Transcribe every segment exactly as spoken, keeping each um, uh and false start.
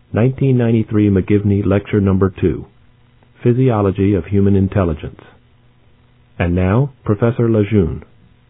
nineteen ninety-three McGivney Lecture Number two, Physiology of Human Intelligence. And now, Professor Lejeune.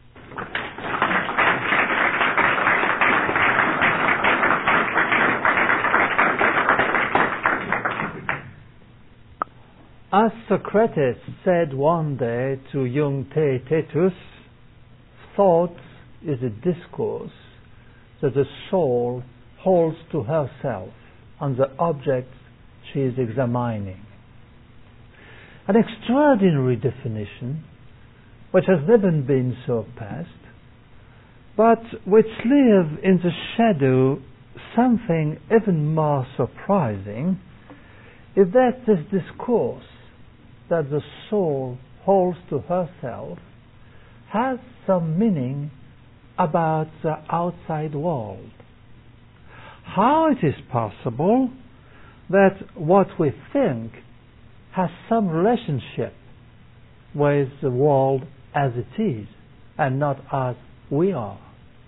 As Socrates said one day to young Theaetetus, thought is a discourse that the soul holds to herself on the object she is examining. An extraordinary definition which has never been surpassed, but which leaves in the shadow something even more surprising, is that this discourse that the soul holds to herself has some meaning about the outside world. How it is possible that what we think has some relationship with the world as it is and not as we are?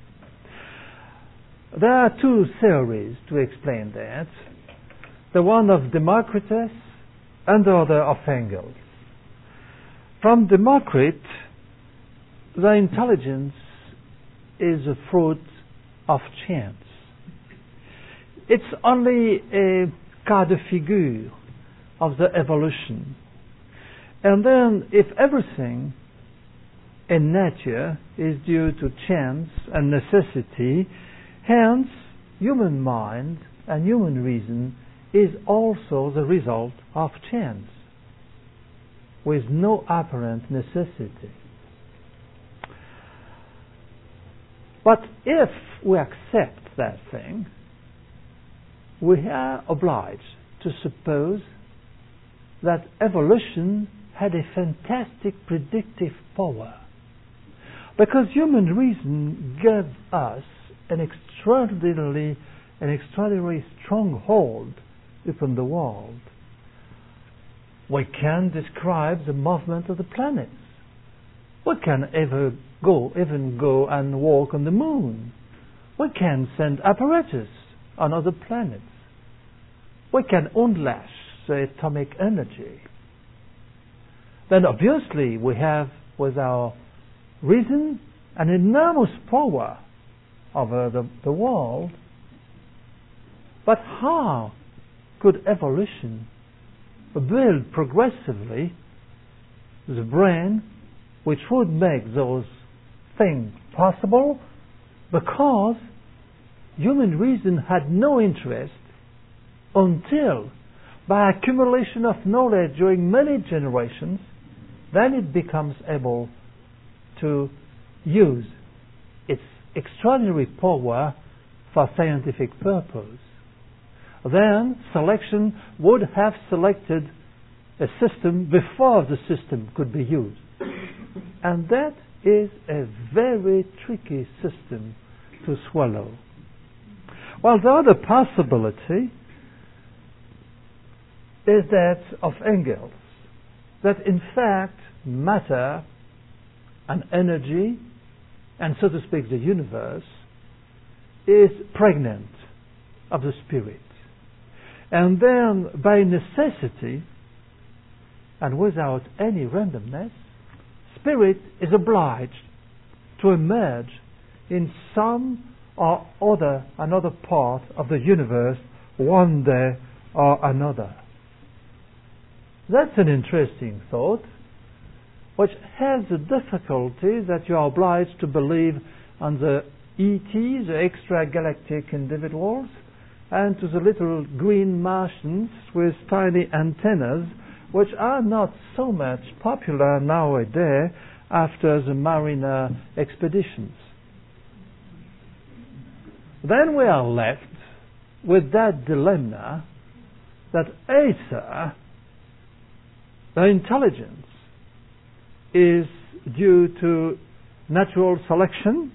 There are two theories to explain that. The one of Democritus and the other of Engels. From Democritus, the intelligence is a fruit of chance. It's only a cas de figure of the evolution. And then if everything in nature is due to chance and necessity, hence human mind and human reason is also the result of chance, with no apparent necessity. But if we accept that thing, we are obliged to suppose that evolution had a fantastic predictive power, because human reason gave us an extraordinarily, an extraordinary stronghold upon the world. We can describe the movement of the planets. We can ever go, even go and walk on the moon. We can send apparatus on other planets. We can unlash the atomic energy. Then obviously we have with our reason an enormous power over the, the world. But how could evolution build progressively the brain which would make those things possible? Because human reason had no interest until, by accumulation of knowledge during many generations, then it becomes able to use its extraordinary power for scientific purpose. Then selection would have selected a system before the system could be used. And that is a very tricky system to swallow. Well, the other possibility is that of Engels, that in fact matter and energy, and so to speak the universe, is pregnant of the spirit. And then by necessity and without any randomness, spirit is obliged to emerge in some or other another part of the universe one day or another. That's an interesting thought, which has the difficulty that you are obliged to believe on the E T, the extragalactic individuals, and to the little green Martians with tiny antennas, which are not so much popular nowadays after the Mariner expeditions. Then we are left with that dilemma that either the intelligence is due to natural selection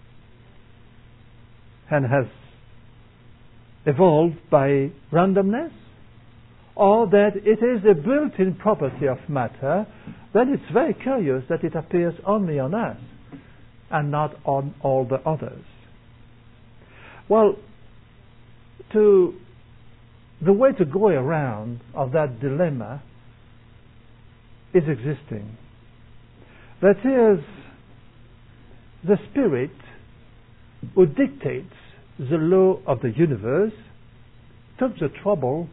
and has evolved by randomness, or that it is a built-in property of matter, then it's very curious that it appears only on us and not on all the others. Well, to the way to go around of that dilemma is existing. That is, the Spirit who dictates the law of the universe took the trouble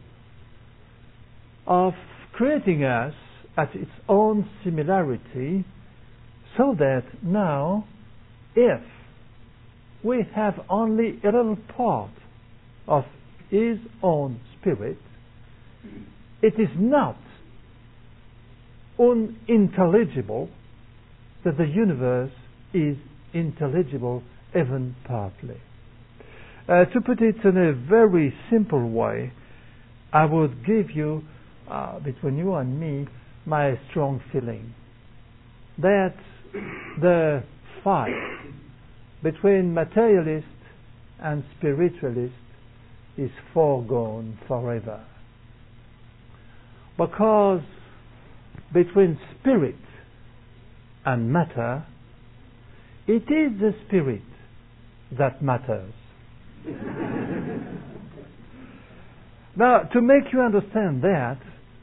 of creating us at its own similarity, so that now, if we have only a little part of His own Spirit, it is not unintelligible that the universe is intelligible even partly. Uh, to put it in a very simple way, I would give you, uh, between you and me, my strong feeling that the fight between materialist and spiritualist is foregone forever. Because between spirit and matter, it is the spirit that matters. Now, to make you understand that,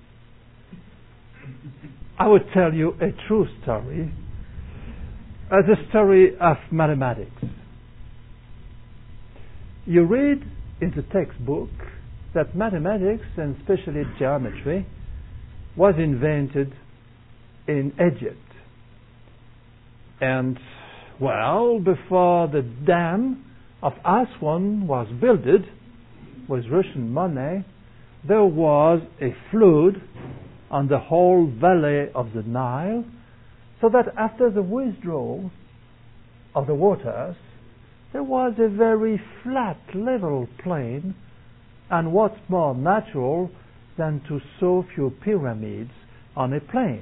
I would tell you a true story, uh, the story of mathematics. You read in the textbook that mathematics, and especially geometry, was invented in Egypt. And, well, before the dam of Aswan was built with Russian money, there was a flood on the whole valley of the Nile, so that after the withdrawal of the waters, there was a very flat, level plain, and what's more natural than to so few pyramids on a plain?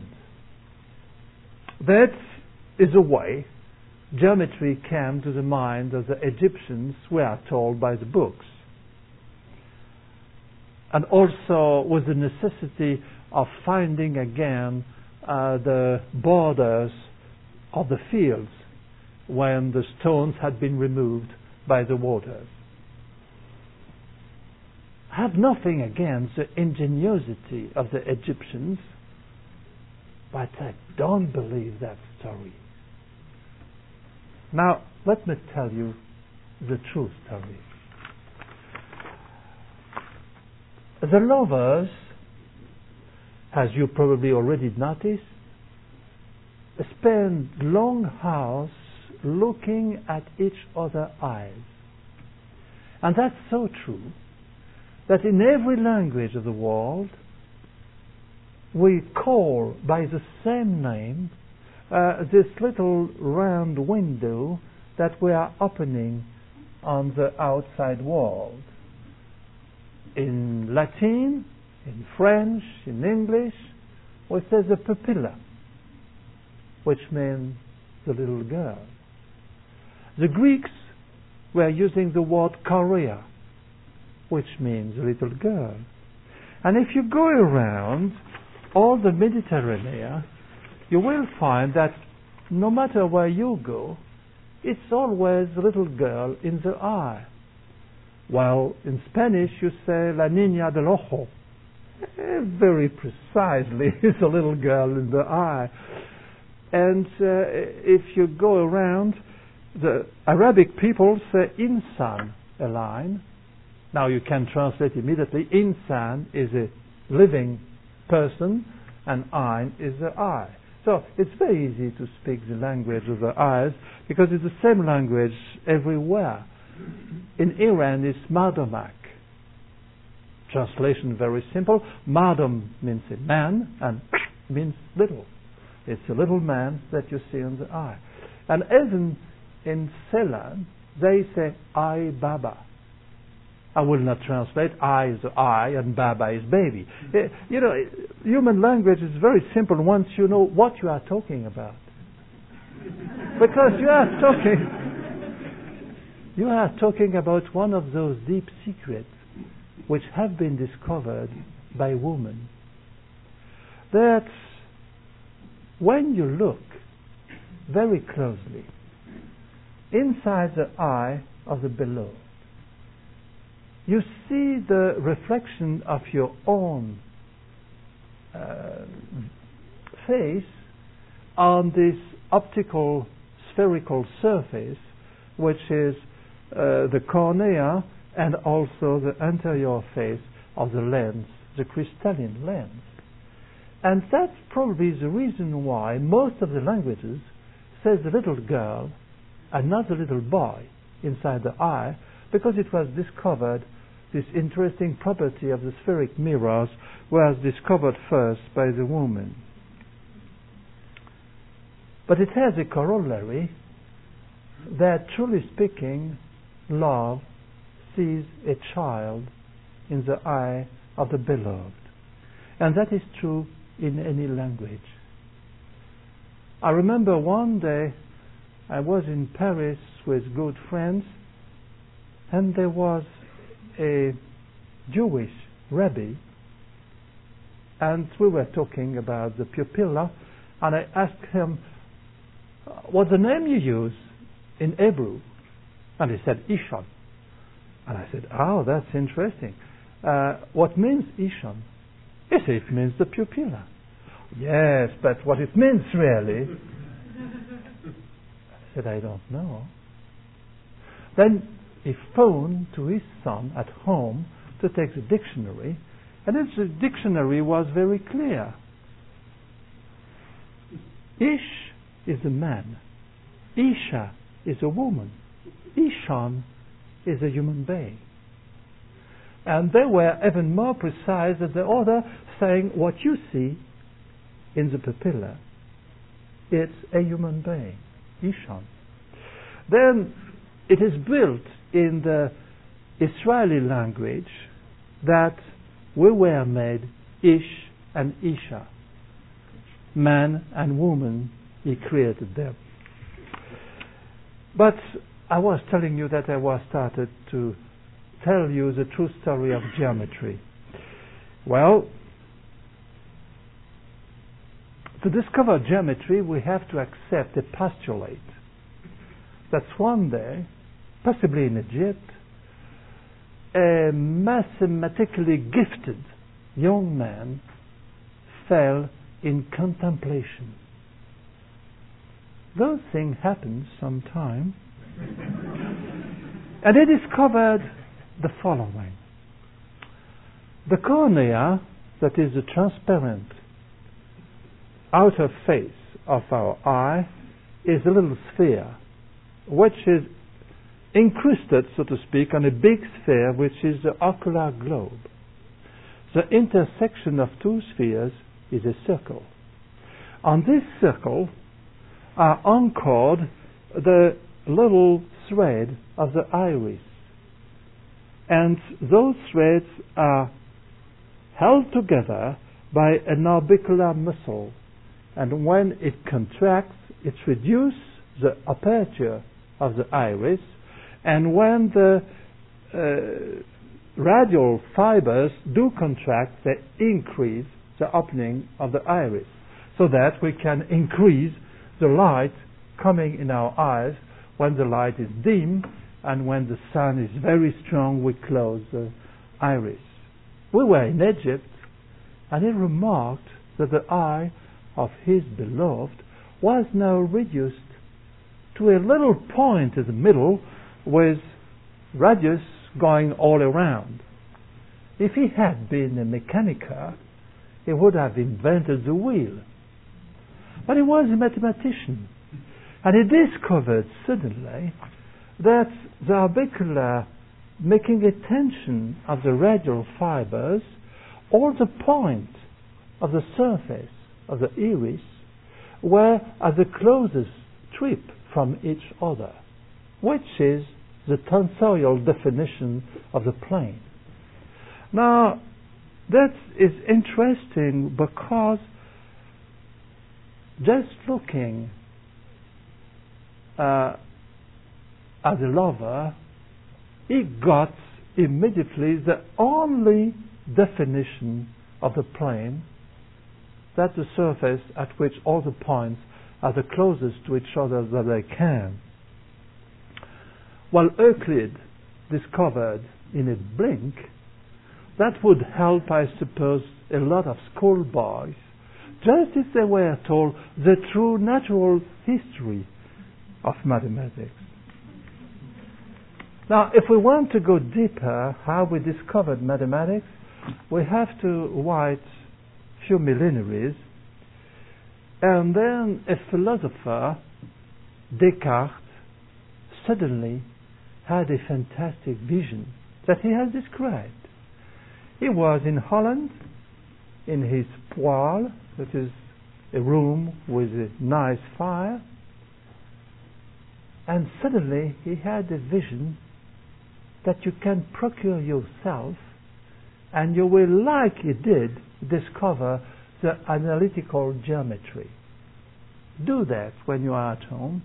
That is a way geometry came to the mind of the Egyptians, we are told by the books. And also with the necessity of finding again uh, the borders of the fields when the stones had been removed by the waters. I have nothing against the ingenuity of the Egyptians, but I don't believe that story. Now, let me tell you the true story. The lovers, as you probably already noticed, spend long hours looking at each other's eyes. And that's so true that in every language of the world we call by the same name uh, this little round window that we are opening on the outside world. In Latin, in French, in English, we say the pupilla, which means the little girl. The Greeks were using the word chorea, which means little girl. And if you go around all the Mediterranean, you will find that no matter where you go, it's always a little girl in the eye. While in Spanish you say la niña del ojo. Very precisely, it's a little girl in the eye. And uh, if you go around, the Arabic people say insan, a line. Now you can translate immediately. Insan is a living person, and ayn is the eye. So it's very easy to speak the language of the eyes because it's the same language everywhere. In Iran it's Mardomak. Translation very simple. Mardom means a man and means little. It's a little man that you see in the eye. And even in Ceylon they say I Baba. I will not translate. I is I and Baba is baby. Uh, you know, human language is very simple once you know what you are talking about. Because you are talking, you are talking about one of those deep secrets which have been discovered by women. That when you look very closely inside the eye of the beloved, you see the reflection of your own uh, face on this optical spherical surface, which is uh, the cornea and also the anterior face of the lens, the crystalline lens. And that's probably the reason why most of the languages says the little girl and not the little boy inside the eye, because it was discovered, this interesting property of the spheric mirrors was discovered first by the woman. But it has a corollary that, truly speaking, love sees a child in the eye of the beloved. And that is true in any language. I remember one day I was in Paris with good friends, and there was a Jewish rabbi, and we were talking about the pupilla, and I asked him, what's the name you use in Hebrew? And he said, Ishon. And I said, oh, that's interesting. Uh, what means Ishon? He said, it means the pupilla. Yes, but what it means really? I said, I don't know. Then he phoned to his son at home to take the dictionary, and the dictionary was very clear. Ish is a man. Isha is a woman. Ishon is a human being. And they were even more precise than the other, saying what you see in the pupilla, it's a human being, Ishon. Then it is built in the Israeli language that we were made Ish and Isha. Man and woman, he created them. But I was telling you that I was started to tell you the true story of geometry. Well, to discover geometry, we have to accept a postulate. That's one day, possibly in Egypt, a mathematically gifted young man fell in contemplation. Those things happen sometime. And they discovered the following. The cornea, that is the transparent outer face of our eye, is a little sphere, which is incrusted, so to speak, on a big sphere, which is the ocular globe. The intersection of two spheres is a circle. On this circle are anchored the little thread of the iris. And those threads are held together by an orbicular muscle. And when it contracts, it reduces the aperture of the iris. And when the uh, radial fibers do contract, they increase the opening of the iris, so that we can increase the light coming in our eyes. When the light is dim and when the sun is very strong, we close the iris. We were in Egypt, and he remarked that the eye of his beloved was now reduced to a little point in the middle with radius going all around. If he had been a mechaniker, he would have invented the wheel. But he was a mathematician, and he discovered suddenly that the orbicular, making a tension of the radial fibers, all the points of the surface of the iris were at the closest strip from each other, which is the tensorial definition of the plane. Now, that is interesting because just looking uh, at the lover, he got immediately the only definition of the plane, that's the surface at which all the points are the closest to each other that they can. Well, Euclid discovered in a blink, that would help, I suppose, a lot of schoolboys, just if they were told the true natural history of mathematics. Now, if we want to go deeper, how we discovered mathematics, we have to wait a few millenniaries, and then a philosopher, Descartes, suddenly had a fantastic vision that he has described. He was in Holland, in his poêle, that is a room with a nice fire, and suddenly he had a vision that you can procure yourself, and you will, like he did, discover the analytical geometry. Do that when you are at home.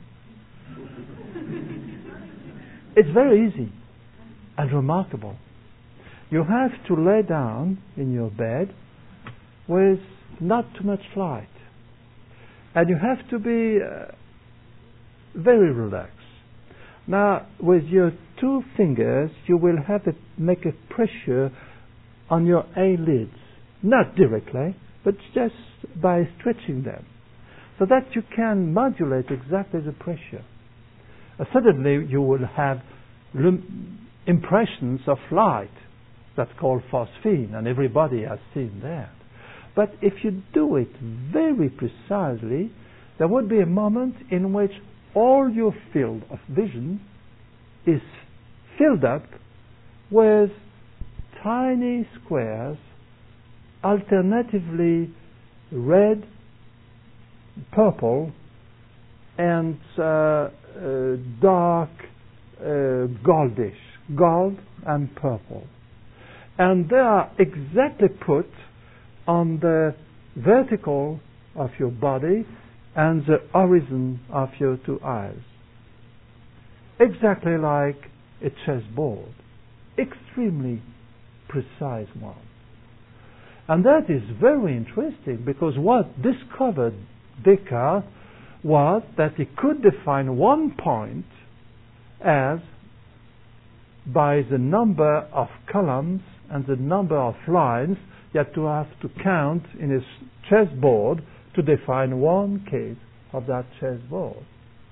It's very easy and remarkable. You have to lay down in your bed with not too much light, and you have to be uh, very relaxed. Now, with your two fingers, you will have to make a pressure on your eyelids, not directly, but just by stretching them, so that you can modulate exactly the pressure. Uh, suddenly, you will have lum- impressions of light. That's called phosphene, and everybody has seen that. But if you do it very precisely, there would be a moment in which all your field of vision is filled up with tiny squares, alternatively red, purple, and uh, uh, dark uh, goldish, gold and purple. And they are exactly put on the vertical of your body and the horizon of your two eyes. Exactly like a chessboard. Extremely precise one. And that is very interesting, because what discovered Descartes was that he could define one point as by the number of columns and the number of lines you had to have to count in his chessboard to define one case of that chessboard.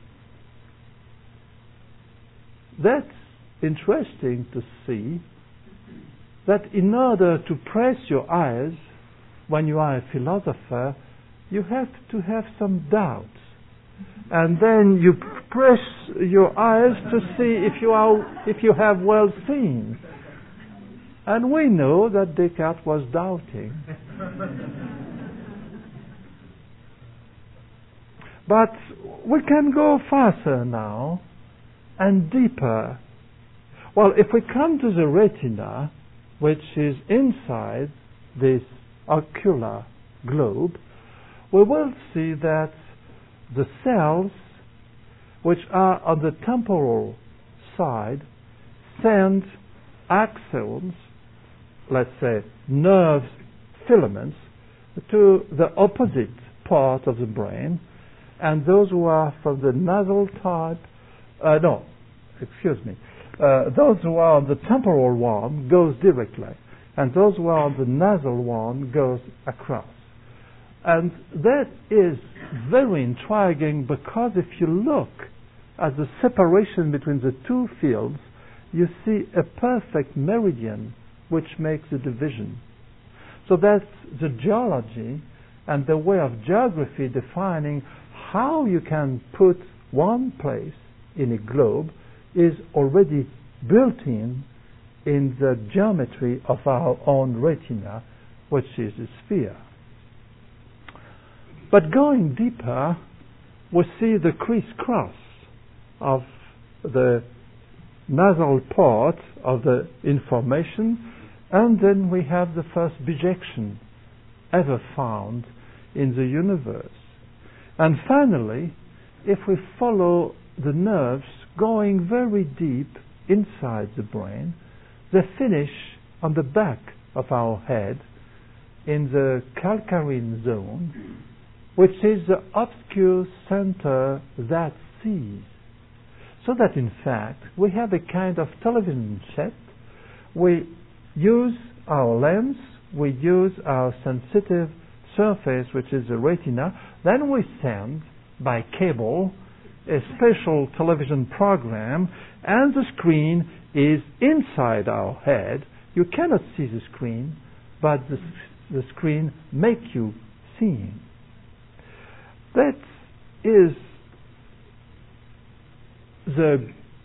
That's interesting to see that in order to press your eyes when you are a philosopher, you have to have some doubts. And then you press your eyes to see if you are, if you have well seen. And we know that Descartes was doubting. But we can go faster now and deeper. Well, if we come to the retina, which is inside this ocular globe, we will see that the cells which are on the temporal side send axons, let's say nerve filaments, to the opposite part of the brain, and those who are from the nasal type, uh, no, excuse me, uh, those who are on the temporal one goes directly, and those who are on the nasal one goes across. And that is very intriguing, because if you look at the separation between the two fields, you see a perfect meridian which makes the division. So that's the geology and the way of geography defining how you can put one place in a globe is already built in in the geometry of our own retina, which is a sphere. But going deeper, we see the crisscross of the nasal part of the information, and then we have the first bijection ever found in the universe. And finally, if we follow the nerves going very deep inside the brain, they finish on the back of our head in the calcarine zone, which is the obscure center that sees. So that in fact we have a kind of television set we use our lens, we use our sensitive surface, which is the retina, then we send by cable a special television program, and the screen is inside our head. You cannot see the screen, but the, the screen makes you see. That is the,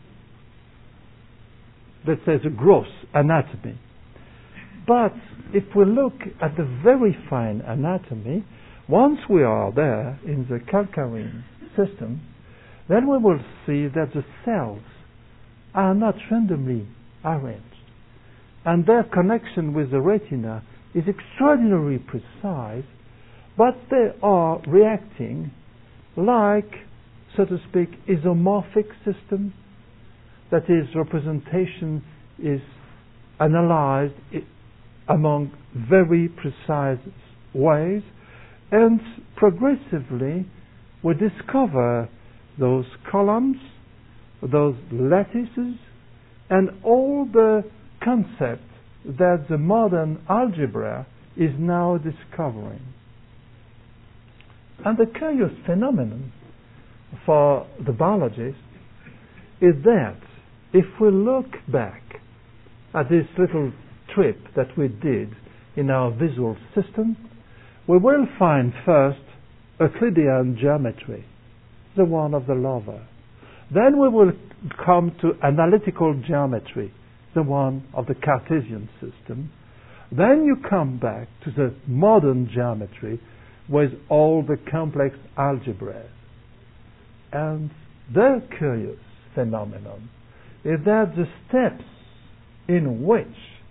let's say, the gross anatomy. But if we look at the very fine anatomy, once we are there in the calcarine system, then we will see that the cells are not randomly arranged. And their connection with the retina is extraordinarily precise, but they are reacting like, so to speak, isomorphic system. That is, representation is analyzed among very precise ways, and progressively we discover those columns, those lattices, and all the concepts that the modern algebra is now discovering. And the curious phenomenon for the biologist is that if we look back at this little trip that we did in our visual system, we will find first Euclidean geometry, the one of the lover. Then we will come to analytical geometry, the one of the Cartesian system. Then you come back to the modern geometry with all the complex algebras. And the curious phenomenon is that the steps in which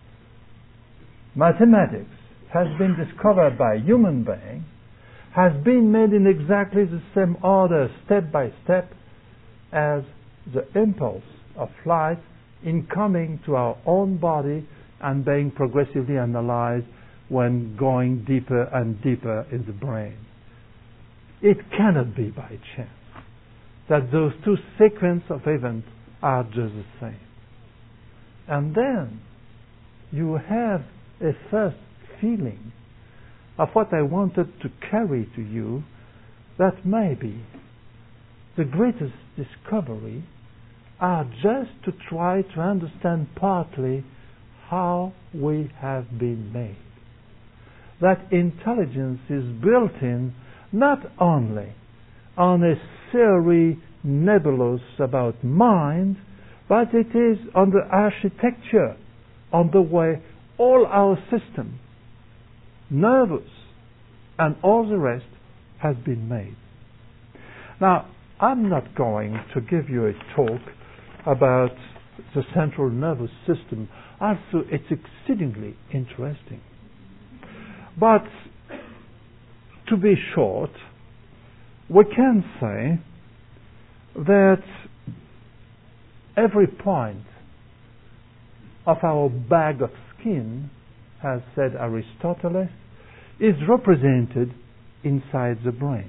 mathematics has been discovered by human beings has been made in exactly the same order, step by step, as the impulse of light in coming to our own body and being progressively analyzed when going deeper and deeper in the brain. It cannot be by chance that those two sequences of events are just the same. And then you have a first feeling of what I wanted to carry to you, that maybe the greatest discovery are just to try to understand partly how we have been made. That intelligence is built in not only on a theory nebulous about mind, but it is on the architecture, on the way all our system, nervous, and all the rest has been made. Now, I'm not going to give you a talk about the central nervous system, although it's exceedingly interesting. But to be short, we can say that every point of our bag of skin, as said Aristotle, is represented inside the brain.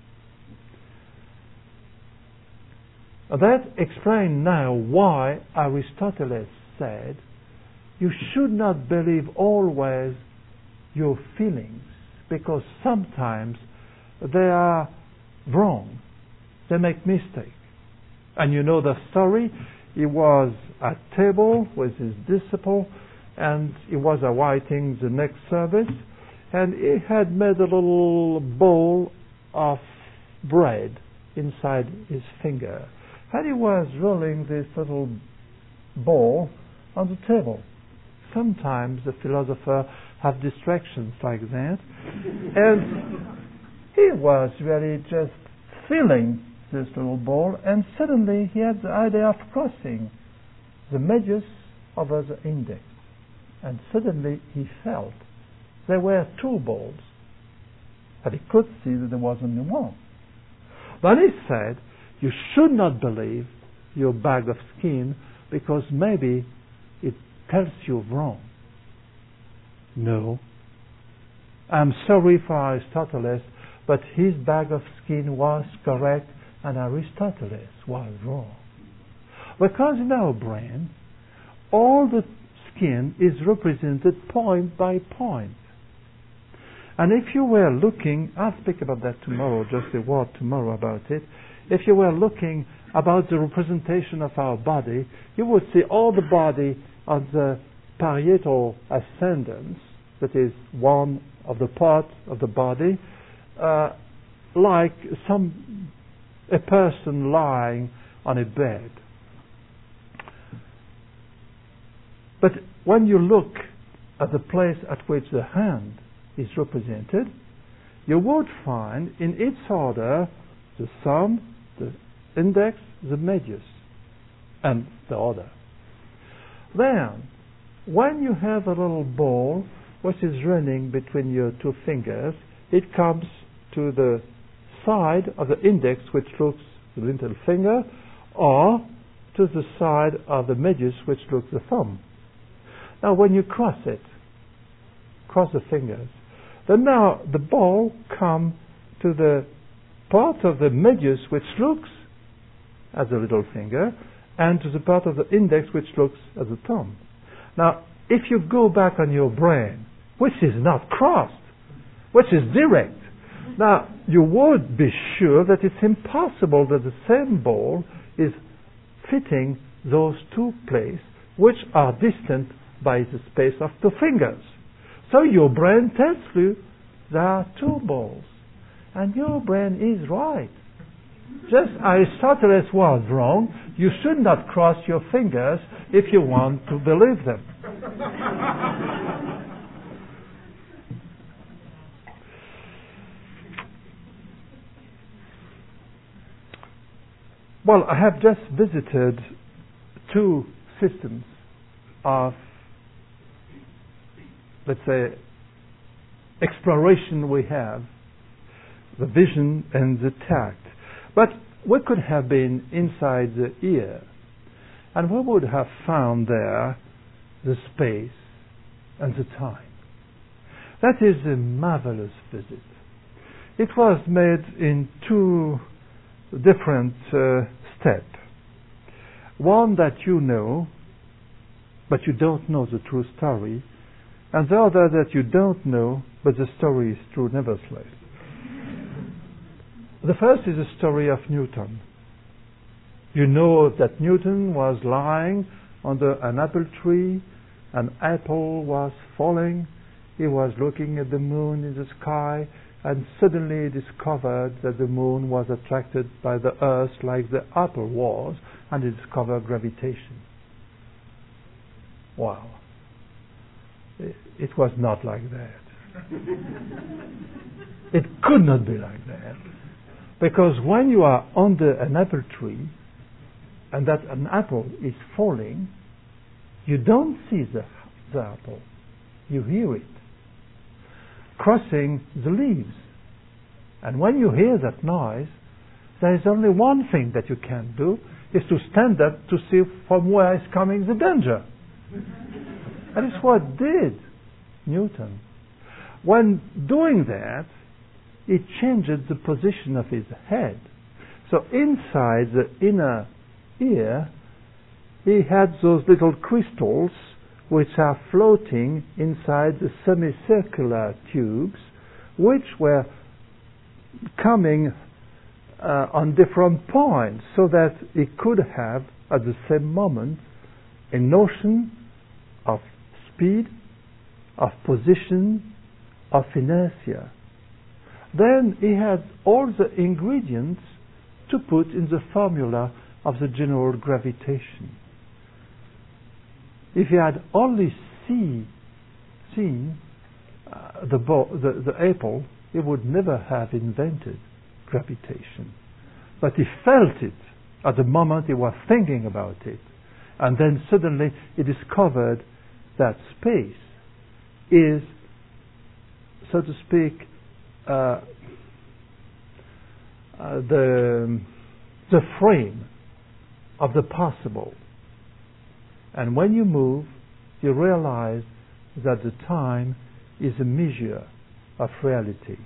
That explains now why Aristotle said you should not believe always your feelings, because sometimes they are wrong. They make mistakes. And you know the story. He was at table with his disciple, and he was awaiting the next service, and he had made a little bowl of bread inside his finger. And he was rolling this little ball on the table. Sometimes the philosopher have distractions like that. And he was really just feeling this little ball, and suddenly he had the idea of crossing the medius over the index. And suddenly he felt there were two balls. But he could see that there was only one. Then he said, you should not believe your bag of skin, because maybe it tells you wrong. No. I'm sorry for Aristotle, but his bag of skin was correct and Aristotle was wrong. Because in our brain, all the skin is represented point by point. And if you were looking, I'll speak about that tomorrow, just a word tomorrow about it. If you were looking about the representation of our body, you would see all the body on the parietal ascendants, that is one of the parts of the body, uh, like some a person lying on a bed. But when you look at the place at which the hand is represented, you would find in its order the thumb, the index, the medius, and the other. Then, when you have a little ball which is running between your two fingers, it comes to the side of the index, which looks the little finger, or to the side of the medius, which looks the thumb. Now, when you cross it, cross the fingers, then now the ball comes to the part of the medius which looks as a little finger, and to the part of the index which looks as a thumb. Now, if you go back on your brain, which is not crossed, which is direct, now you would be sure that it's impossible that the same ball is fitting those two places which are distant by the space of two fingers. So your brain tells you there are two balls. And your brain is right. Just Aristoteles was wrong. You should not cross your fingers if you want to believe them. Well, I have just visited two systems of, let's say, exploration we have, the vision and the tact. But we could have been inside the ear, and we would have found there the space and the time. That is a marvelous visit. It was made in two different uh, steps. One that you know, but you don't know the true story, and the other that you don't know, but the story is true nevertheless. The first is the story of Newton. You know that Newton was lying under an apple tree, an apple was falling, he was looking at the moon in the sky, and suddenly discovered that the moon was attracted by the earth like the apple was, and he discovered gravitation. Wow. It was not like that. It could not be like that. Because when you are under an apple tree, and that an apple is falling, you don't see the, the apple. You hear it crossing the leaves. And when you hear that noise, there is only one thing that you can do, is to stand up to see from where is coming the danger. And it's what did Newton. When doing that, he changed the position of his head. So inside the inner ear, he had those little crystals which are floating inside the semicircular tubes, which were coming uh, on different points, so that he could have, at the same moment, a notion of speed, of position, of inertia. Then he had all the ingredients to put in the formula of the general gravitation. If he had only see, seen uh, the, bo- the, the apple, he would never have invented gravitation. But he felt it at the moment he was thinking about it. And then suddenly he discovered that space is, so to speak, uh, uh, the, the frame of the possible. And when you move, you realize that the time is a measure of reality.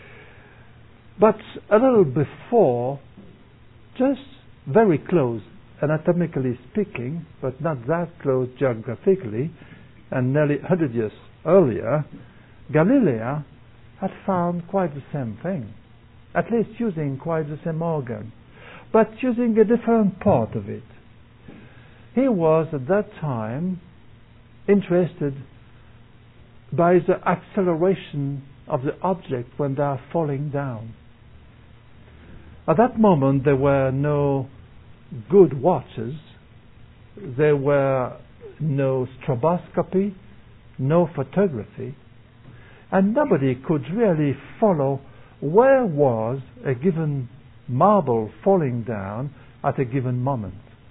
But a little before, just very close anatomically speaking, but not that close geographically, and nearly one hundred years earlier, Galileo had found quite the same thing, at least using quite the same organ, but using a different part of it. He was at that time interested by the acceleration of the object when they are falling down. At that moment there were no good watches, there were no stroboscopy, no photography, and nobody could really follow where was a given marble falling down at a given moment.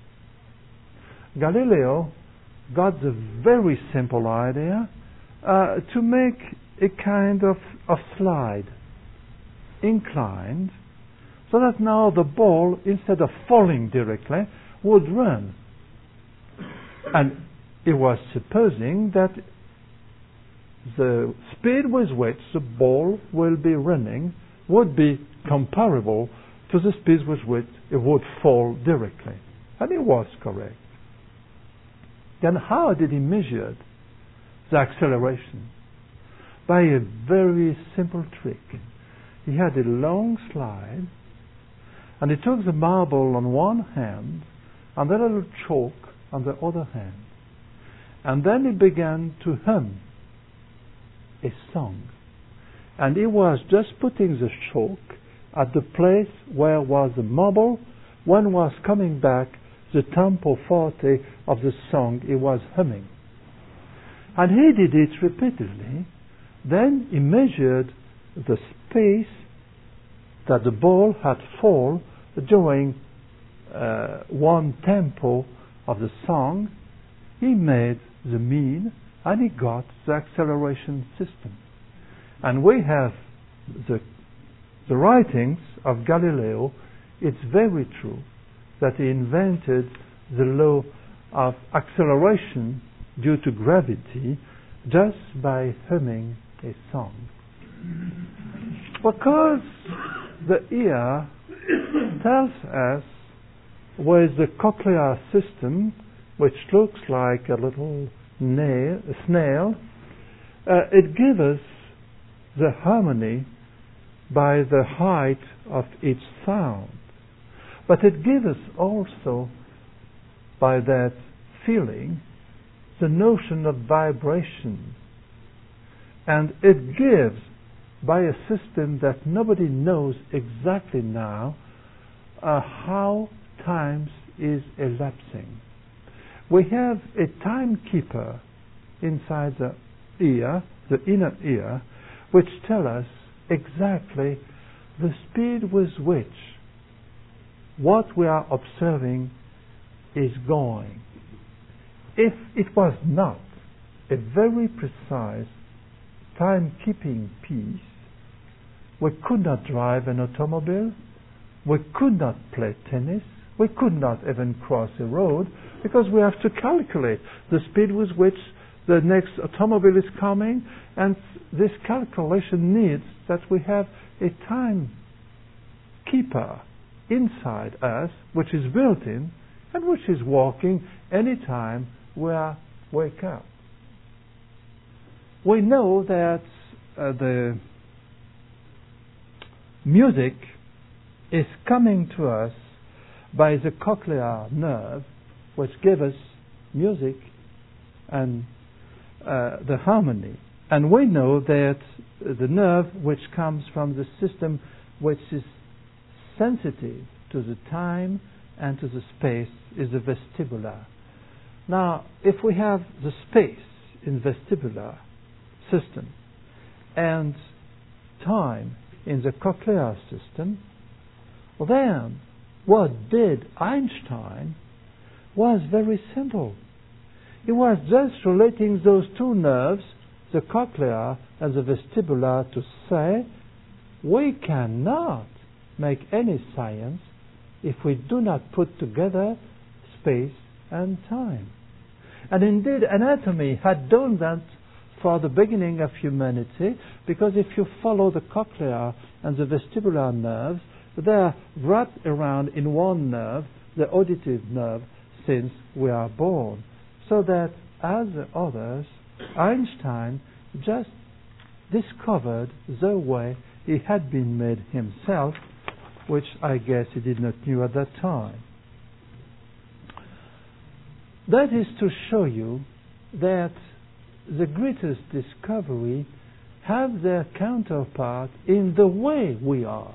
Galileo got the very simple idea uh, to make a kind of, of slide, inclined, so that now the ball, instead of falling directly, would run. And it was supposing that the speed with which the ball will be running would be comparable to the speed with which it would fall directly. And it was correct. Then how did he measure the acceleration? By a very simple trick. He had a long slide, and he took the marble on one hand and a little chalk on the other hand. And then he began to hum a song. And he was just putting the chalk at the place where was the marble, when was coming back the tempo forte of the song he was humming. And he did it repeatedly. Then he measured the space that the ball had fall during uh, one tempo of the song. He made the mean, and he got the acceleration system. And we have the, the writings of Galileo. It's very true that he invented the law of acceleration due to gravity just by humming a song. Because the ear tells us with the cochlear system, which looks like a little nail, a snail, uh, it gives us the harmony by the height of each sound. But it gives us also, by that feeling, the notion of vibration. And it gives, by a system that nobody knows exactly now, uh, how time is elapsing. We have a timekeeper inside the ear, the inner ear, which tells us exactly the speed with which what we are observing is going. If it was not a very precise timekeeping piece, we could not drive an automobile, we could not play tennis, we could not even cross a road, because we have to calculate the speed with which the next automobile is coming, and this calculation needs that we have a timekeeper inside us, which is built in, and which is working any time we are wake up. We know that uh, the music is coming to us by the cochlear nerve, which gives us music and uh, the harmony. And we know that the nerve which comes from the system which is sensitive to the time and to the space is the vestibular. Now, if we have the space in vestibular system and time in the cochlear system, then what did Einstein was very simple. He was just relating those two nerves, the cochlear and the vestibular, to say we cannot make any science if we do not put together space and time. And indeed, anatomy had done that for the beginning of humanity, because if you follow the cochlear and the vestibular nerves, they are wrapped around in one nerve, the auditive nerve since we are born. So that, as the others, Einstein just discovered the way he had been made himself, which I guess he did not know at that time. That is to show you that the greatest discovery have their counterpart in the way we are.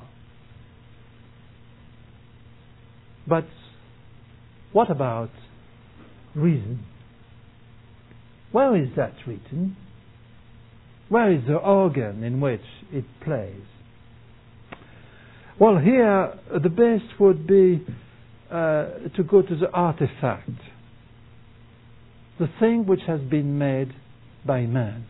But what about reason? Where is that written? Where is the organ in which it plays? Well, here the best would be uh, to go to the artifact, the thing which has been made by man.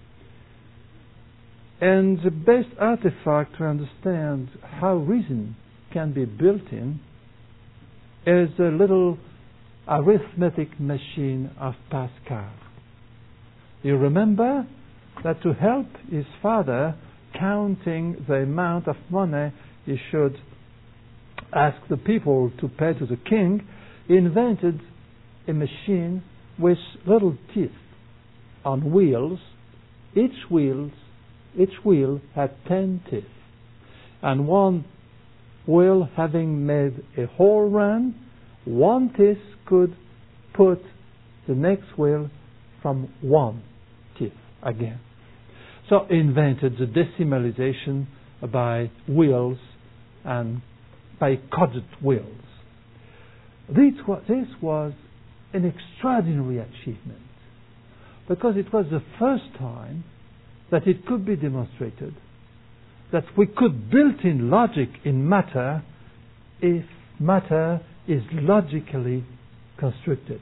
And the best artifact to understand how reason can be built in is the little arithmetic machine of Pascal. You remember that to help his father counting the amount of money he should ask the people to pay to the king, he invented a machine with little teeth on wheels. Each wheels, each wheel had ten teeth, and one wheel having made a whole run, one teeth could put the next wheel from one teeth again. So he invented the decimalization by wheels and by coded wheels. This was, this was an extraordinary achievement, because it was the first time that it could be demonstrated that we could build in logic in matter if matter is logically constructed.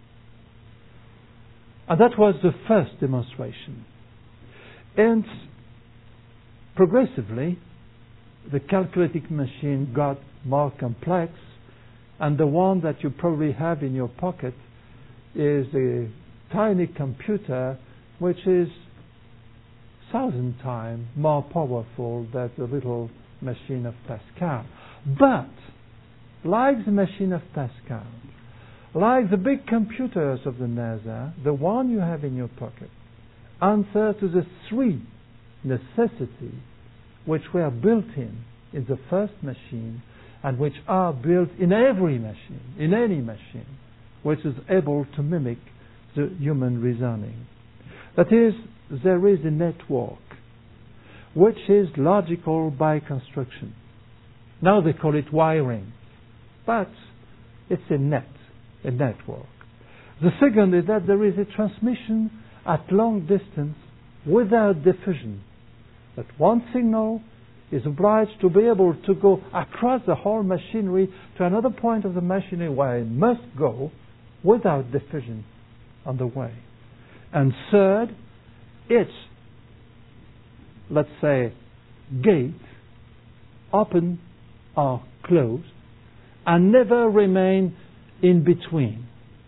And that was the first demonstration. And progressively, the calculating machine got more complex, and the one that you probably have in your pocket is a tiny computer which is thousand times more powerful than the little machine of Pascal. But, like the machine of Pascal, like the big computers of the NASA, the one you have in your pocket answer to the three necessities which were built in in the first machine and which are built in every machine, in any machine, which is able to mimic the human reasoning. That is, there is a network which is logical by construction. Now they call it wiring, but it's a net, a network. The second is that there is a transmission at long distance without diffusion. That one signal is obliged to be able to go across the whole machinery to another point of the machinery where it must go without diffusion on the way. And third, its, let's say, gate, open or closed, and never remain in between.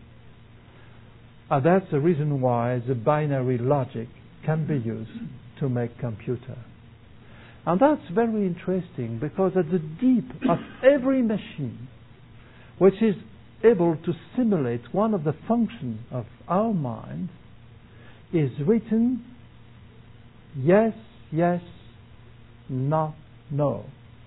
And that's the reason why the binary logic can be used to make computer. And that's very interesting, because at the deep of every machine which is able to simulate one of the functions of our mind is written yes, yes, no, no.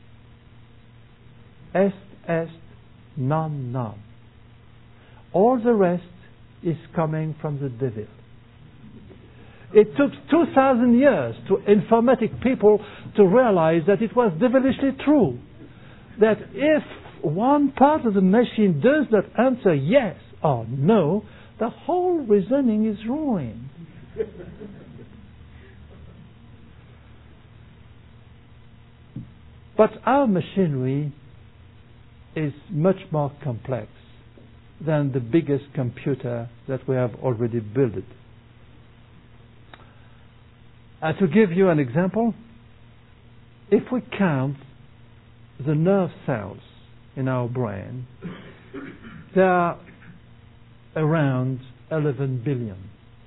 Est, est, non, non. All the rest is coming from the devil. It took two thousand years to informatic people to realize that it was devilishly true. That if one part of the machine does not answer yes or no, the whole reasoning is ruined. But our machinery is much more complex than the biggest computer that we have already built. Uh, to give you an example, if we count the nerve cells in our brain, there are around eleven billion.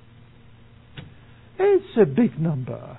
It's a big number.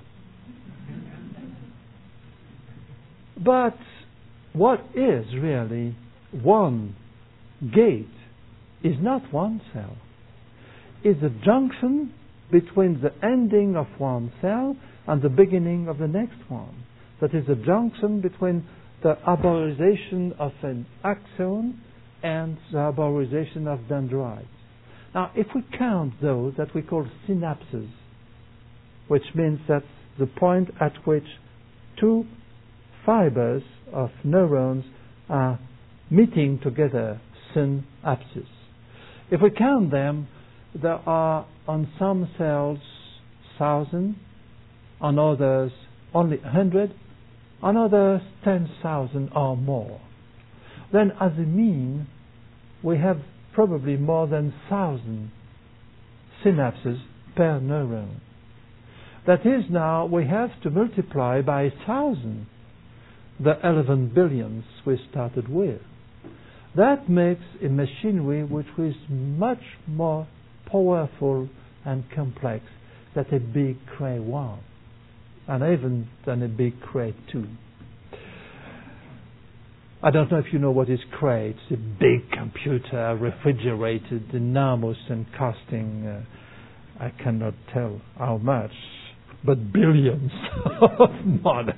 But what is really one gate is not one cell. It's a junction between the ending of one cell and the beginning of the next one. That is a junction between the arborization of an axon and the arborization of dendrites. Now, if we count those that we call synapses, which means that's the point at which two fibers of neurons are meeting together, synapses. If we count them, there are on some cells thousand, on others only a hundred, on others ten thousand or more. Then as a mean, we have probably more than thousand synapses per neuron. That is, now we have to multiply by a thousand the eleven billions we started with. That makes a machinery which is much more powerful and complex than a big Cray one, and even than a big Cray two. I don't know if you know what is Cray. It's a big computer, refrigerated, enormous and costing, uh, I cannot tell how much, but billions of money.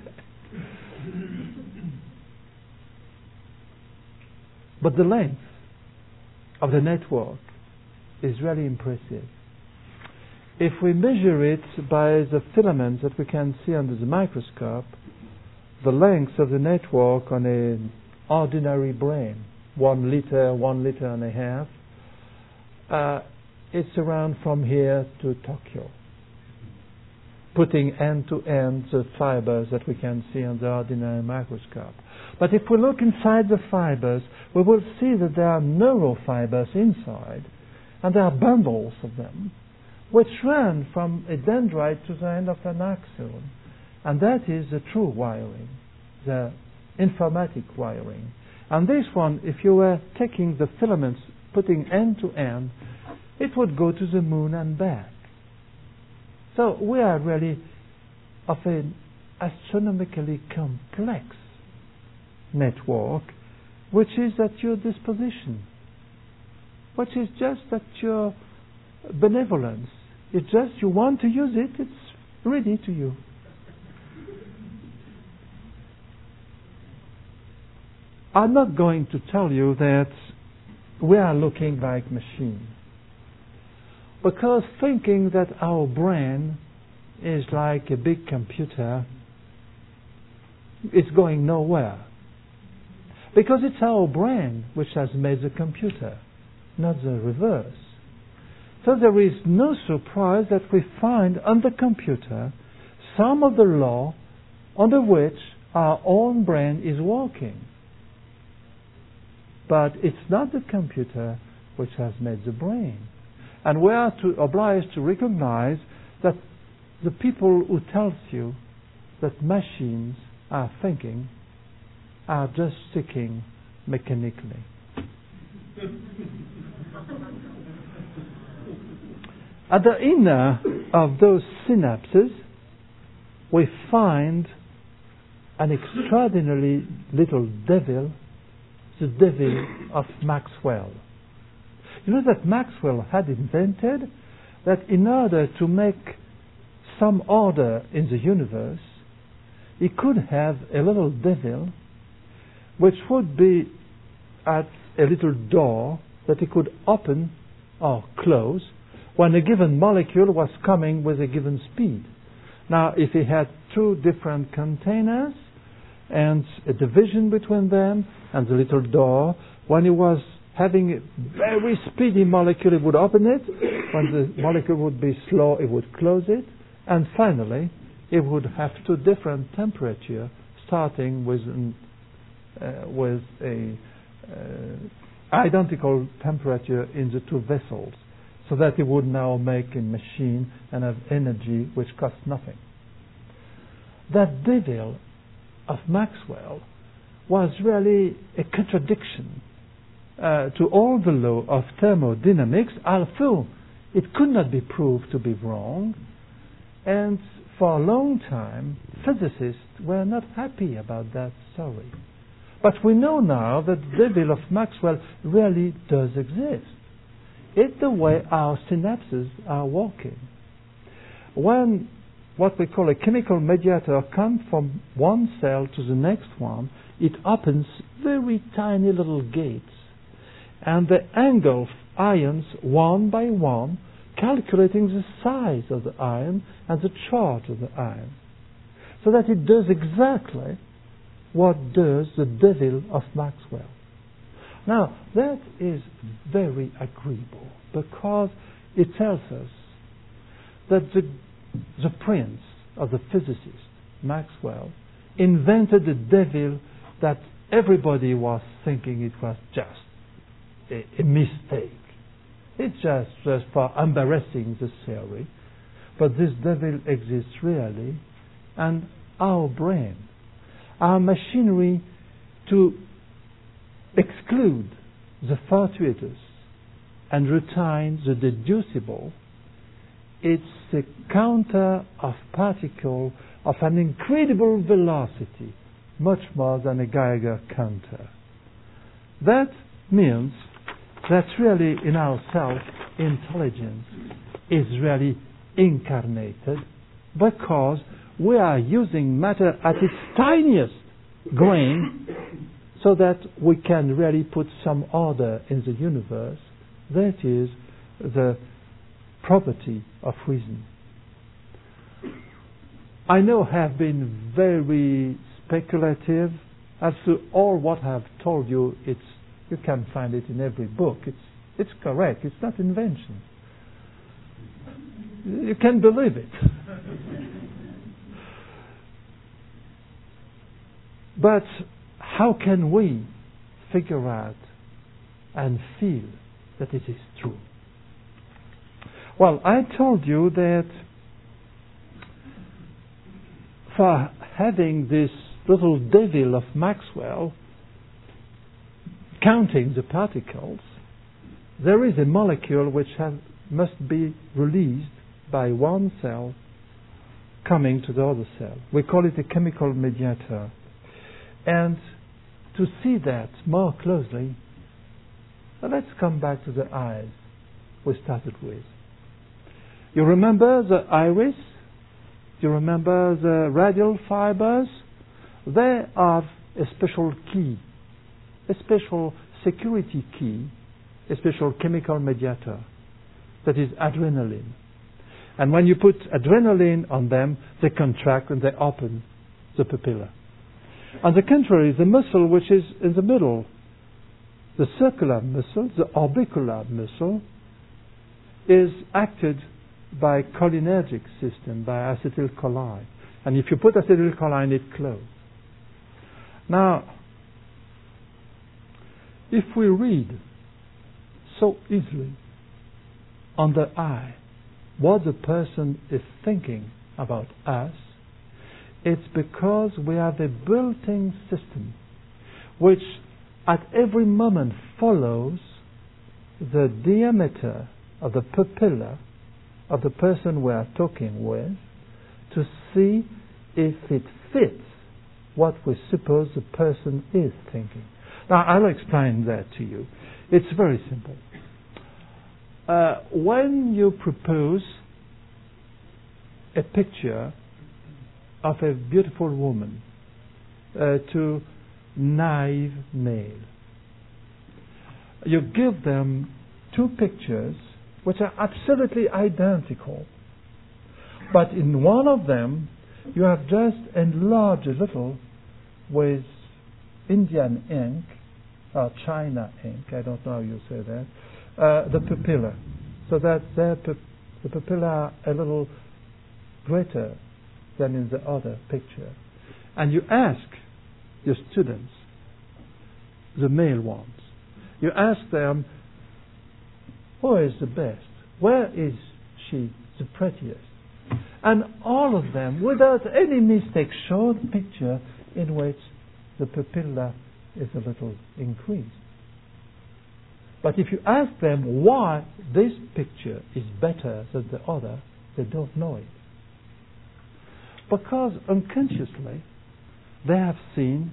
But the length of the network is really impressive. If we measure it by the filaments that we can see under the microscope, the length of the network on an ordinary brain, one liter, one liter and a half, uh, it's around from here to Tokyo, putting end to end the fibers that we can see on the ordinary microscope. But if we look inside the fibers, we will see that there are neurofibers inside, and there are bundles of them, which run from a dendrite to the end of an axon. And that is the true wiring, the informatic wiring. And this one, if you were taking the filaments, putting end to end, it would go to the moon and back. So we are really of an astronomically complex network, which is at your disposition, which is just at your benevolence. It's just you want to use it, it's ready to you. I'm not going to tell you that we are looking like machines, because thinking that our brain is like a big computer is going nowhere. Because it's our brain which has made the computer, not the reverse. So there is no surprise that we find on the computer some of the law under which our own brain is working. But it's not the computer which has made the brain. And we are to, obliged to recognize that the people who tells you that machines are thinking are just thinking mechanically. At the inner of those synapses, we find an extraordinarily little devil, the devil of Maxwell. You know that Maxwell had invented that in order to make some order in the universe, he could have a little devil which would be at a little door that he could open or close when a given molecule was coming with a given speed. Now, if he had two different containers and a division between them and the little door, when he was having a very speedy molecule, he would open it. When the molecule would be slow, he would close it. And finally, it would have two different temperatures, starting with an, uh, with a uh, identical temperature in the two vessels, so that it would now make a machine and have energy which costs nothing. That devil of Maxwell was really a contradiction uh, to all the law of thermodynamics, although it could not be proved to be wrong. And for a long time, physicists were not happy about that story. But we know now that the devil of Maxwell really does exist. It's the way our synapses are working. When what we call a chemical mediator comes from one cell to the next one, it opens very tiny little gates, and they engulf ions one by one, calculating the size of the ion and the charge of the ion, so that it does exactly what does the devil of Maxwell. Now, that is very agreeable, because it tells us that the, the prince of the physicist, Maxwell, invented the devil that everybody was thinking it was just a, a mistake. It's just, just for embarrassing the theory. But this devil exists really, and our brain, our machinery to exclude the fortuitous and retain the deducible, it's a counter of particle of an incredible velocity, much more than a Geiger counter. That means that really in ourselves intelligence is really incarnated, because we are using matter at its tiniest grain so that we can really put some order in the universe. That is the property of reason. I know I have been very speculative as to all what I have told you. It's You can find it in every book. It's, it's correct. It's not invention. You can believe it. But how can we figure out and feel that it is true? Well, I told you that for having this little devil of Maxwell counting the particles, there is a molecule which have, must be released by one cell coming to the other cell. We call it a chemical mediator. And to see that more closely, well, let's come back to the eyes we started with. You remember the iris? Do you remember the radial fibers? They have a special key, a special security key, a special chemical mediator, that is adrenaline. And when you put adrenaline on them, they contract and they open the pupilla. On the contrary, the muscle which is in the middle, the circular muscle, the orbicular muscle, is acted by cholinergic system, by acetylcholine. And if you put acetylcholine, it closes. Now, if we read so easily on the eye what the person is thinking about us, it's because we have a built-in system which at every moment follows the diameter of the pupilla of the person we are talking with to see if it fits what we suppose the person is thinking. Now, I'll explain that to you. It's very simple. Uh, when you propose a picture of a beautiful woman uh, to naive male, you give them two pictures which are absolutely identical, but in one of them you have just enlarged a little with Indian ink or China ink, I don't know how you say that, uh, the pupilla, so that their pu- the pupilla are a little greater than in the other picture. And you ask your students, the male ones, you ask them, who is the best? Where is she the prettiest? And all of them, without any mistake, show the picture in which the pupilla is a little increased. But if you ask them why this picture is better than the other, they don't know it. Because unconsciously they have seen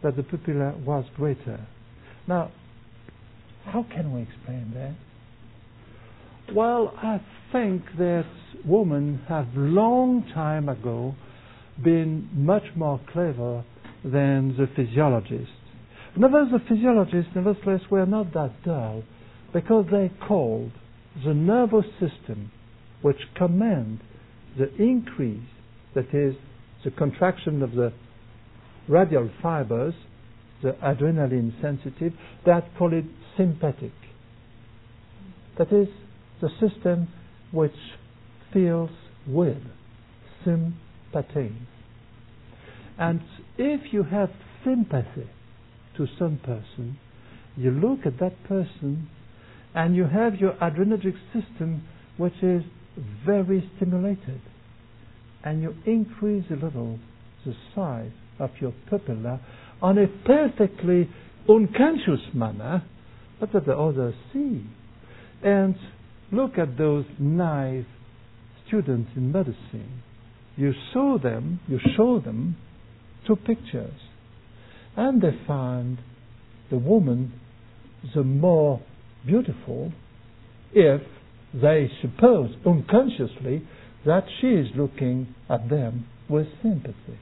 that the pupilla was greater. Now, how can we explain that? Well, I think that women have long time ago been much more clever than the physiologists. Nevertheless, the physiologists, nevertheless, were not that dull, because they called the nervous system which commands the increase, that is, the contraction of the radial fibers, the adrenaline sensitive, that call it sympathetic. That is, the system which feels with, sympathy. And if you have sympathy to some person, you look at that person and you have your adrenergic system which is very stimulated, and you increase a little the size of your pupilla on a perfectly unconscious manner, but that the others see. And look at those naive students in medicine. You show them, you show them two pictures, and they find the woman the more beautiful if they suppose unconsciously that she is looking at them with sympathy.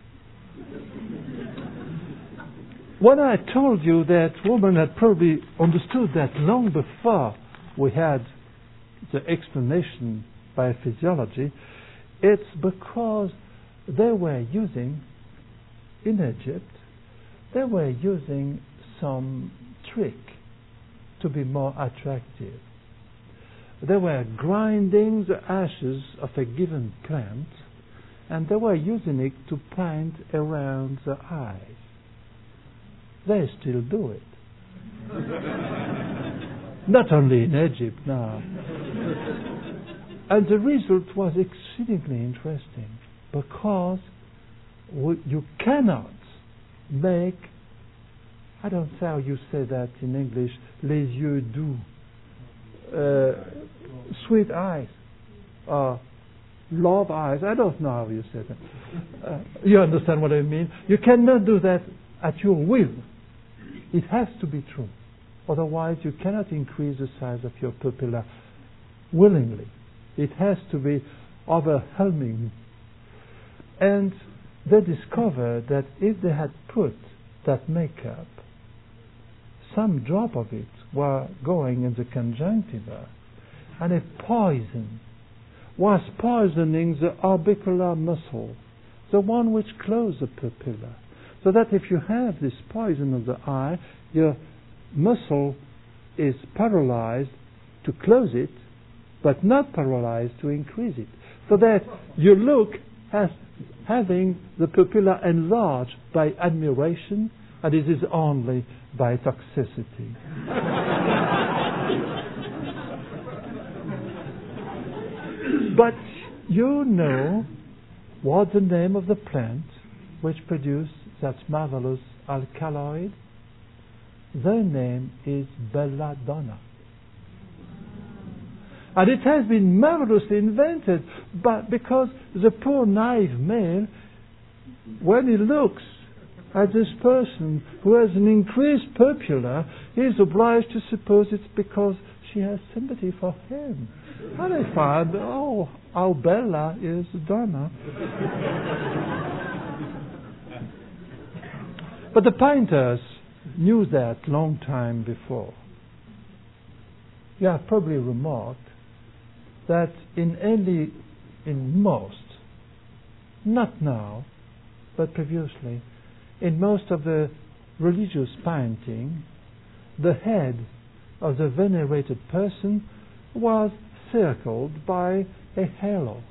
When I told you that women had probably understood that long before we had the explanation by physiology, it's because they were using, in Egypt, they were using some trick to be more attractive. They were grinding the ashes of a given plant, and they were using it to paint around the eyes. They still do it. Not only in Egypt now. And the result was exceedingly interesting, because we, you cannot make, I don't know how you say that in English, les yeux doux, uh, sweet eyes, or love eyes, I don't know how you say that. Uh, you understand what I mean? You cannot do that at your will. It has to be true. Otherwise, you cannot increase the size of your pupilla willingly. It has to be overwhelming. And they discovered that if they had put that makeup, some drop of it were going in the conjunctiva, and a poison was poisoning the orbicular muscle, the one which closes the pupilla. So that if you have this poison of the eye, your muscle is paralyzed to close it, but not paralyzed to increase it. So that you look as having the pupilla enlarged by admiration, and it is only by toxicity. But you know what's the name of the plant which produced that marvelous alkaloid? Their name is belladonna. And it has been marvelously invented, but because the poor naive male, when he looks at this person who has an increased pupilla, he is obliged to suppose it's because she has sympathy for him. And I find, oh, how bella is Donna. But the painters knew that long time before. You have probably remarked that in any, in most, not now, but previously, in most of the religious painting, the head of the venerated person was circled by a halo.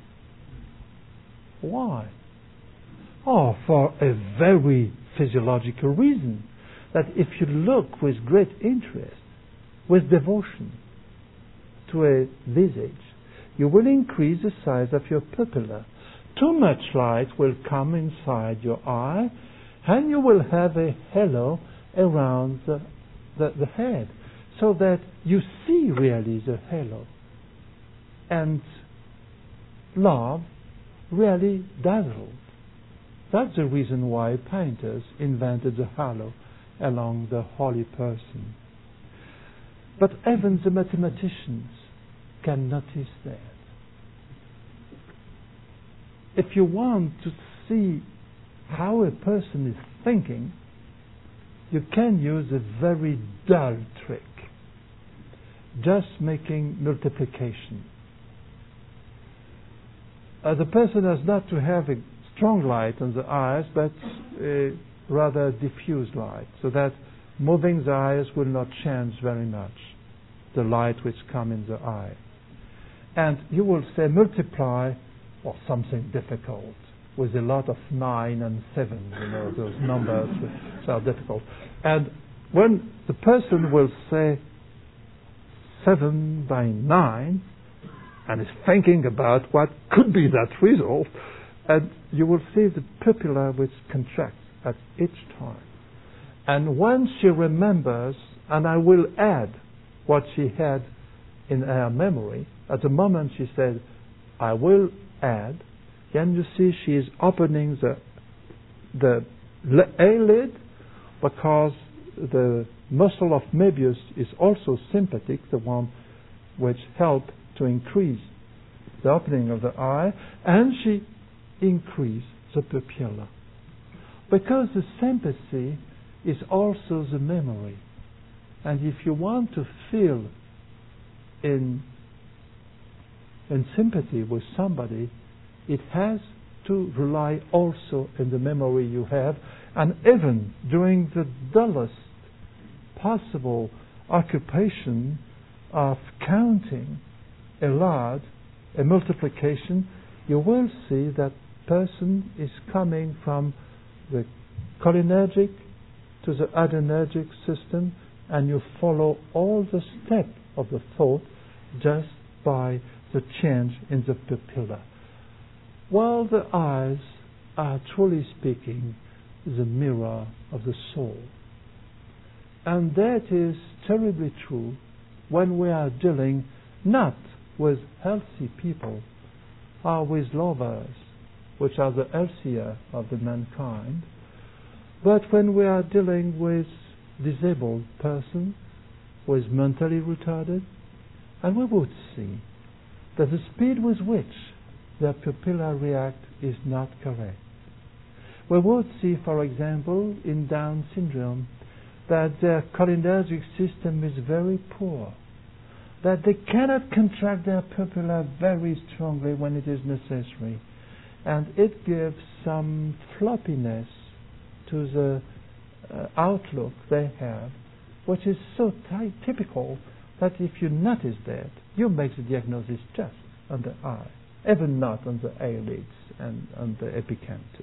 Why? Oh, for a very physiological reason, that if you look with great interest, with devotion to a visage, you will increase the size of your pupilla. Too much light will come inside your eye, and you will have a halo around the, the, the head, so that you see really the halo. And love really dazzles. That's the reason why painters invented the halo along the holy person. But even the mathematicians can notice that. If you want to see how a person is thinking, you can use a very dull trick, just making multiplication. Uh, the person has not to have a strong light on the eyes, but a rather diffuse light, so that moving the eyes will not change very much the light which comes in the eye. And you will say multiply or something difficult with a lot of nine and seven, you know, those numbers which are difficult. And when the person will say seven by nine and is thinking about what could be that result, and you will see the pupilla which contracts at each time. And when she remembers, and I will add what she had in her memory, at the moment she said, I will add, then you see she is opening the the eyelid, because the muscle of Möbius is also sympathetic, the one which helps to increase the opening of the eye, and she increases the pupilla. Because the sympathy is also the memory. And if you want to feel in, in sympathy with somebody, it has to rely also in the memory you have, and even during the dullest possible occupation of counting aloud a multiplication, you will see that person is coming from the cholinergic to the adrenergic system, and you follow all the steps of the thought just by the change in the pupilla. While the eyes are, truly speaking, the mirror of the soul. And that is terribly true when we are dealing not with healthy people or with lovers, which are the healthier of the mankind, but when we are dealing with disabled person, with mentally retarded, and we would see that the speed with which their pupilla react is not correct. We would see, for example, in Down syndrome, that their cholinergic system is very poor, that they cannot contract their pupilla very strongly when it is necessary, and it gives some floppiness to the uh, outlook they have, which is so ty- typical that if you notice that, you make the diagnosis just on the eye, even not on the eyelids and on the epicanthus.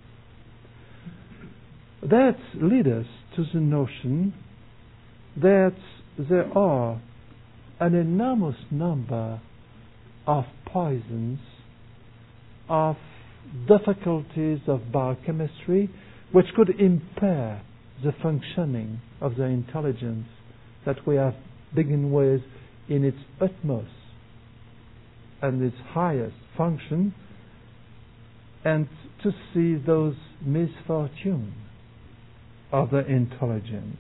That leads us to the notion that there are an enormous number of poisons, of difficulties of biochemistry, which could impair the functioning of the intelligence that we have begin with in its utmost and its highest function, and to see those misfortunes of the intelligence.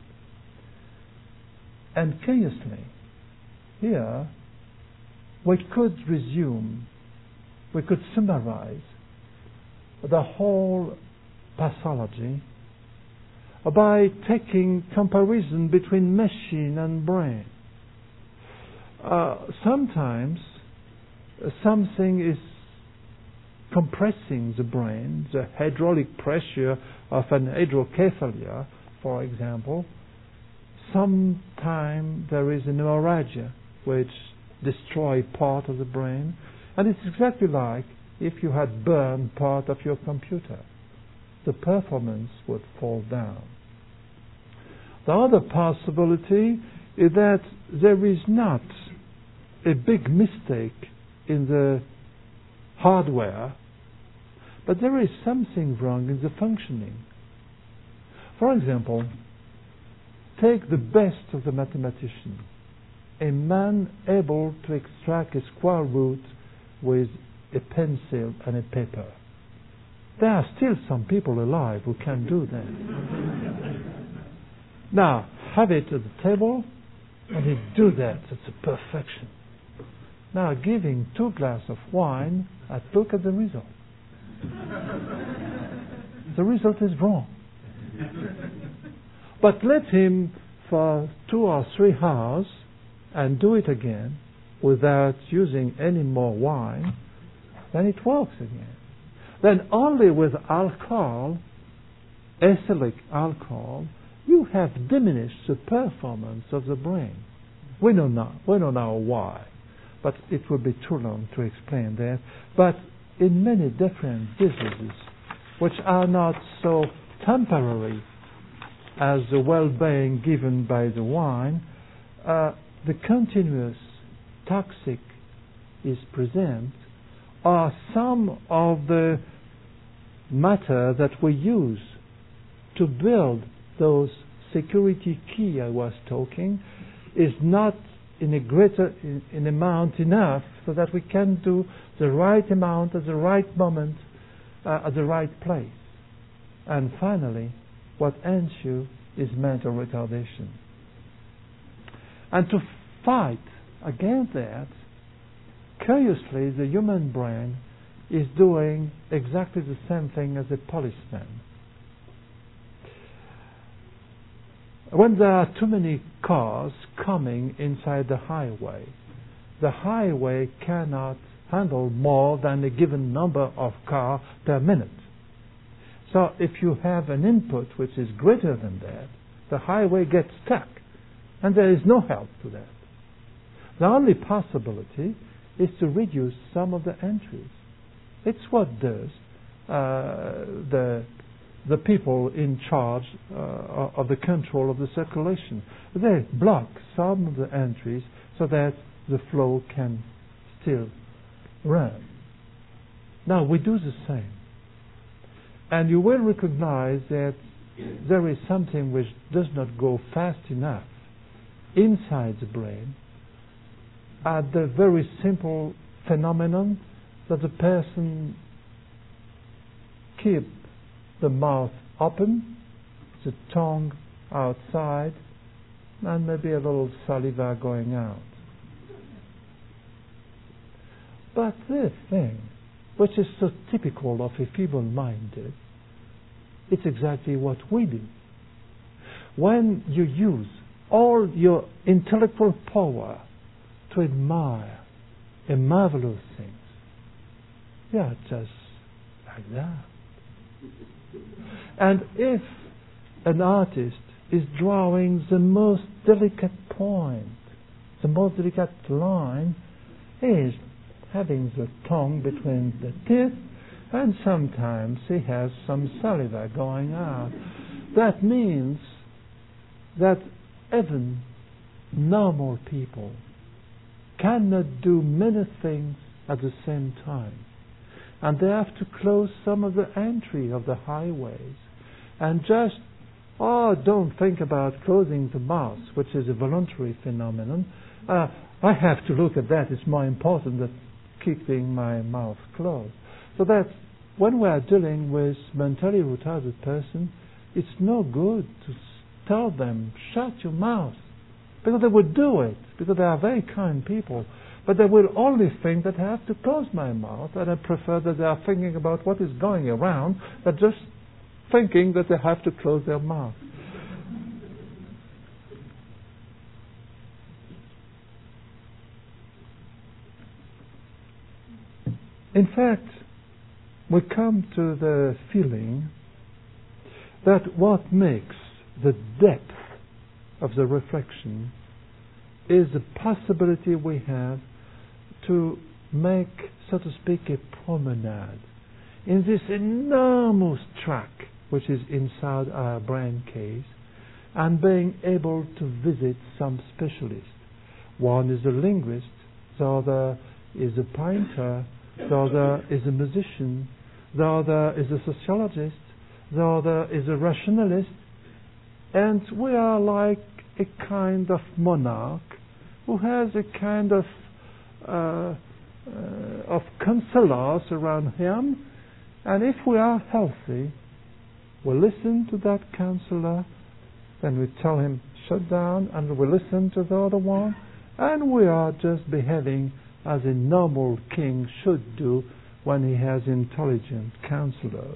And curiously, here we could resume, we could summarize the whole pathology by taking comparison between machine and brain. Uh, sometimes uh, something is compressing the brain, the hydraulic pressure of an hydrocephalia, for example. Sometimes there is an hemorrhagia which destroys part of the brain, and it's exactly like if you had burned part of your computer. The performance would fall down. The other possibility is that there is not a big mistake in the hardware, but there is something wrong in the functioning. For example, take the best of the mathematician, a man able to extract a square root with a pencil and a paper. There are still some people alive who can do that. Now, have it at the table, and he do that. It's a perfection. Now, giving two glasses of wine, and look at the result. The result is wrong. But let him for two or three hours and do it again without using any more wine, then it works again. Then only with alcohol, acylic alcohol, you have diminished the performance of the brain. We don't know, we don't know why, but it would be too long to explain that. But in many different diseases, which are not so temporary as the well-being given by the wine, uh, the continuous toxic is present, are some of the matter that we use to build those security key I was talking is not in a greater in, in amount enough so that we can do the right amount at the right moment uh, at the right place. And finally, what ends you is mental retardation. And to fight against that, curiously, the human brain is doing exactly the same thing as a policeman. When there are too many cars coming inside the highway, the highway cannot handle more than a given number of cars per minute. So if you have an input which is greater than that, the highway gets stuck, and there is no help to that. The only possibility is to reduce some of the entries. It's what does uh, the the people in charge uh, of the control of the circulation. They block some of the entries so that the flow can still run. Now we do the same. And you will recognize that there is something which does not go fast enough inside the brain at the very simple phenomenon that the person keep the mouth open, the tongue outside, and maybe a little saliva going out. But this thing, which is so typical of a feeble-minded, it's exactly what we do. When you use all your intellectual power to admire a marvelous thing, you are just like that. And if an artist is drawing the most delicate point, the most delicate line, he is having the tongue between the teeth, and sometimes he has some saliva going out. That means that even normal people cannot do many things at the same time. And they have to close some of the entry of the highways. And just, oh, don't think about closing the mouth, which is a voluntary phenomenon. Uh, I have to look at that. It's more important than keeping my mouth closed. So that when we are dealing with mentally retarded person, it's no good to tell them, shut your mouth. Because they would do it, because they are very kind people. But they will only think that I have to close my mouth, and I prefer that they are thinking about what is going around than just thinking that they have to close their mouth. In fact, we come to the feeling that what makes the depth of the reflection is the possibility we have to make, so to speak, a promenade in this enormous track which is inside our brain case, and being able to visit some specialists. One is a linguist, the other is a painter, the other is a musician, the other is a sociologist, the other is a rationalist, and we are like a kind of monarch who has a kind of uh, uh, of counselors around him, And if we are healthy, we listen to that counselor, then we tell him, shut down, and we listen to the other one, and we are just behaving as a normal king should do when he has intelligent counselors.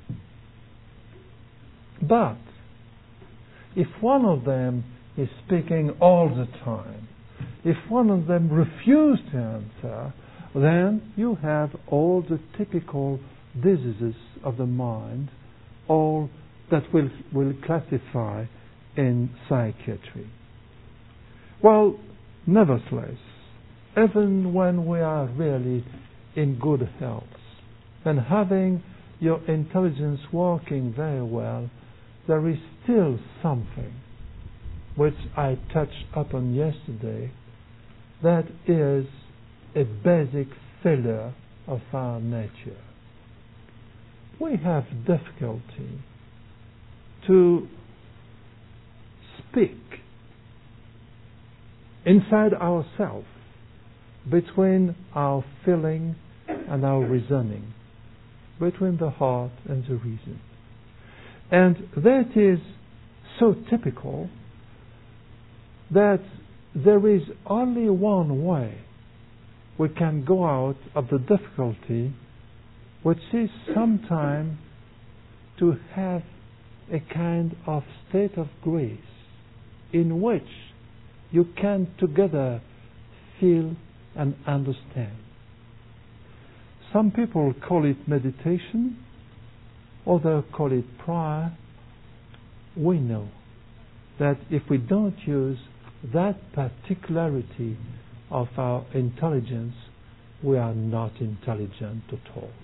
But if one of them is speaking all the time, if one of them refuses to answer, then you have all the typical diseases of the mind, all that will will classify in psychiatry. Well, nevertheless, even when we are really in good health and having your intelligence working very well, there is still something which I touched upon yesterday that is a basic failure of our nature. We have difficulty to speak inside ourselves between our feeling and our reasoning, between the heart and the reason. And that is so typical that there is only one way we can go out of the difficulty, which is sometimes to have a kind of state of grace in which you can together feel and understand. Some people call it meditation, others call it prayer. We know that if we don't use that particularity of our intelligence, we are not intelligent at all.